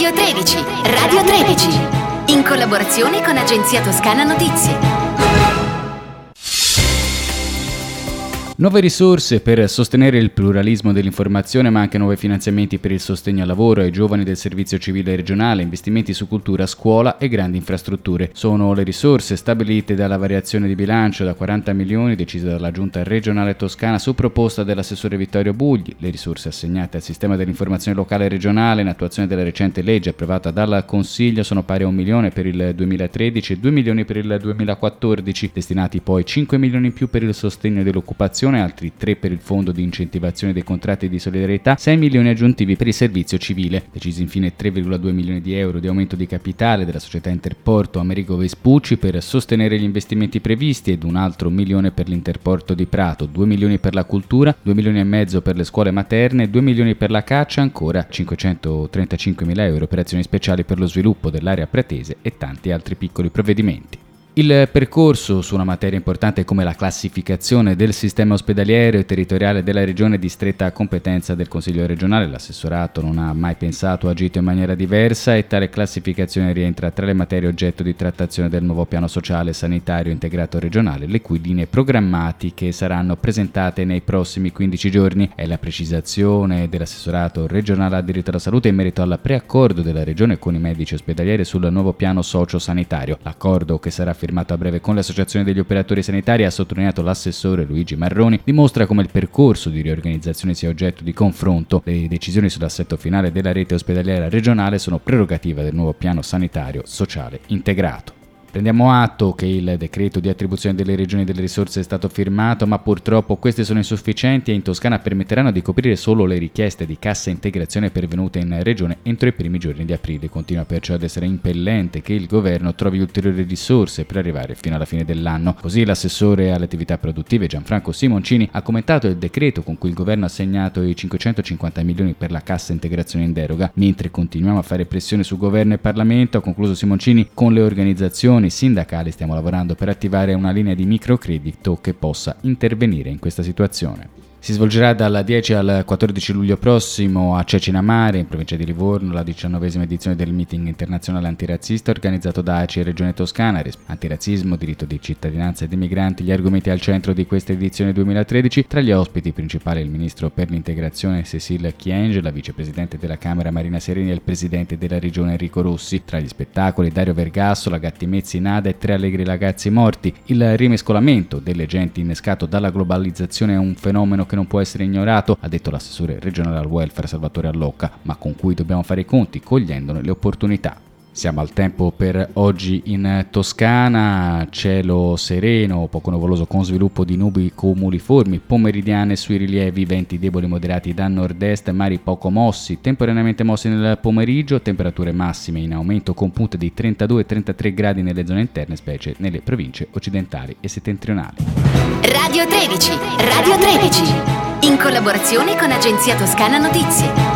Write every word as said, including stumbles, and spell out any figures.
Radio tredici, Radio tredici, in collaborazione con Agenzia Toscana Notizie. Nuove risorse per sostenere il pluralismo dell'informazione, ma anche nuovi finanziamenti per il sostegno al lavoro ai giovani del servizio civile regionale, investimenti su cultura, scuola e grandi infrastrutture. Sono le risorse stabilite dalla variazione di bilancio da quaranta milioni decise dalla Giunta regionale toscana su proposta dell'assessore Vittorio Bugli. Le risorse assegnate al sistema dell'informazione locale e regionale in attuazione della recente legge approvata dal Consiglio sono pari a un milione per il duemilatredici e due milioni per il duemilaquattordici, destinati poi cinque milioni in più per il sostegno dell'occupazione, altri tre per il fondo di incentivazione dei contratti di solidarietà, sei milioni aggiuntivi per il servizio civile. Decisi infine tre virgola due milioni di euro di aumento di capitale della società Interporto Amerigo Vespucci per sostenere gli investimenti previsti ed un altro milione per l'Interporto di Prato, due milioni per la cultura, due milioni e mezzo per le scuole materne, due milioni per la caccia, ancora cinquecentotrentacinquemila euro per azioni speciali per lo sviluppo dell'area pratese e tanti altri piccoli provvedimenti. Il percorso su una materia importante come la classificazione del sistema ospedaliero e territoriale della regione di stretta competenza del Consiglio regionale. L'assessorato non ha mai pensato o agito in maniera diversa e tale classificazione rientra tra le materie oggetto di trattazione del nuovo piano sociale e sanitario integrato regionale, le cui linee programmatiche saranno presentate nei prossimi quindici giorni. È la precisazione dell'assessorato regionale al diritto alla salute in merito al preaccordo della regione con i medici ospedalieri sul nuovo piano socio-sanitario. L'accordo, che sarà firmato a breve con le associazioni degli operatori sanitari, ha sottolineato l'assessore Luigi Marroni, dimostra come il percorso di riorganizzazione sia oggetto di confronto. Le decisioni sull'assetto finale della rete ospedaliera regionale sono prerogativa del nuovo piano sanitario sociale integrato. Prendiamo atto che il decreto di attribuzione delle regioni delle risorse è stato firmato, ma purtroppo queste sono insufficienti e in Toscana permetteranno di coprire solo le richieste di cassa integrazione pervenute in regione entro i primi giorni di aprile. Continua perciò ad essere impellente che il governo trovi ulteriori risorse per arrivare fino alla fine dell'anno. Così l'assessore alle attività produttive Gianfranco Simoncini ha commentato il decreto con cui il governo ha assegnato i cinquecentocinquanta milioni per la cassa integrazione in deroga. Mentre continuiamo a fare pressione su governo e Parlamento, ha concluso Simoncini, con le organizzazioni sindacali stiamo lavorando per attivare una linea di microcredito che possa intervenire in questa situazione. Si svolgerà dal dieci al quattordici luglio prossimo a Cecinamare, in provincia di Livorno, la diciannovesima edizione del meeting internazionale antirazzista organizzato da A C I e Regione Toscana. Antirazzismo, diritto di cittadinanza e dei migranti, gli argomenti al centro di questa edizione duemilatredici. Tra gli ospiti principali il ministro per l'integrazione Cécile Kyenge, la vicepresidente della Camera Marina Sereni e il presidente della regione Enrico Rossi. Tra gli spettacoli Dario Vergasso, la Gattimezzi Nada e tre allegri ragazzi morti. Il rimescolamento delle genti innescato dalla globalizzazione è un fenomeno che non può essere ignorato, ha detto l'assessore regionale al welfare Salvatore Allocca, ma con cui dobbiamo fare i conti cogliendone le opportunità. Siamo al tempo per oggi in Toscana, cielo sereno, poco nuvoloso con sviluppo di nubi cumuliformi pomeridiane sui rilievi, venti deboli moderati da nord-est, mari poco mossi, temporaneamente mossi nel pomeriggio, temperature massime in aumento con punte di trentadue trentatré gradi nelle zone interne, specie nelle province occidentali e settentrionali. Radio tredici, Radio tredici, in collaborazione con Agenzia Toscana Notizie.